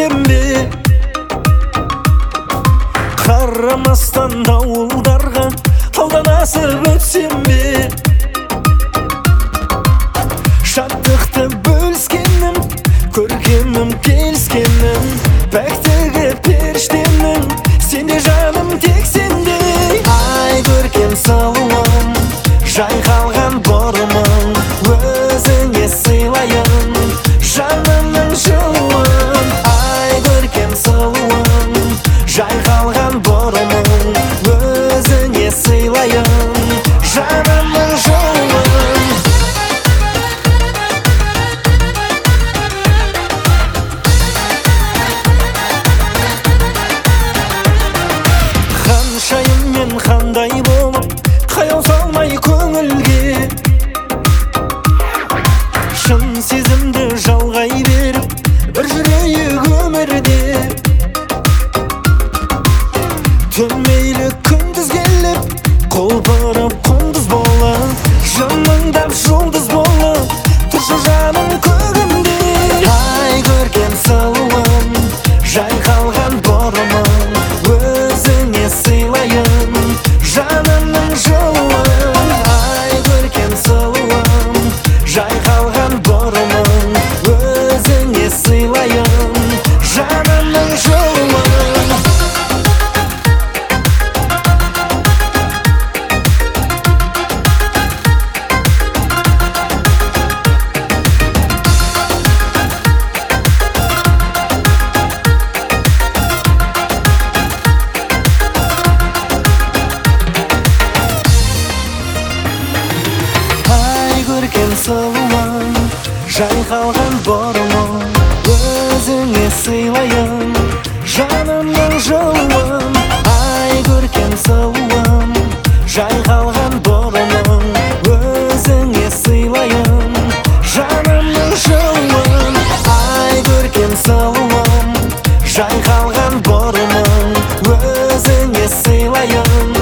кетсем бе, қарамастан дауылдарға алданасып өтсем бе. Шаттықты бөліскенім, көргенім келіскенім, пәктігі періштемнің, сенде жаным тек сенде. Ай көркем сұлуым, жайқалған бұрымың, өзіңе сыйлайын жанымның жылуын. Ай көркем сұлуым, жайқалған бұрымың, өзіңе сыйлайын жанымның жылуын. Ханшайыммен қандай болып, қаяу салмай көңілге, шын сезімді жалғай беріп, бір жүрейік өмірде. Түн мейлі күндіз келіп, құлпырып құндыз болып, жымыңдап жұлдыз болып, тұршы жаным көгімде. Ай көркем сұлуым, жайқалған бұрымың, өзіңе сыйлайын жанымның жылуын. Ай көркем сұлуым, жайқалған бұрымың, өзіңе сыйлайын жанымның жылуын. Көркем сұлуым, жайқалған бұрымың, өзіңе сыйлайын жанымның жылуын. Ай көркем сұлуым, жайқалған бұрымың, өзіңе сыйлайын жанымның жылуын. Ай көркем сұлуым, жайқалған бұрымың, өзіңе сыйлайын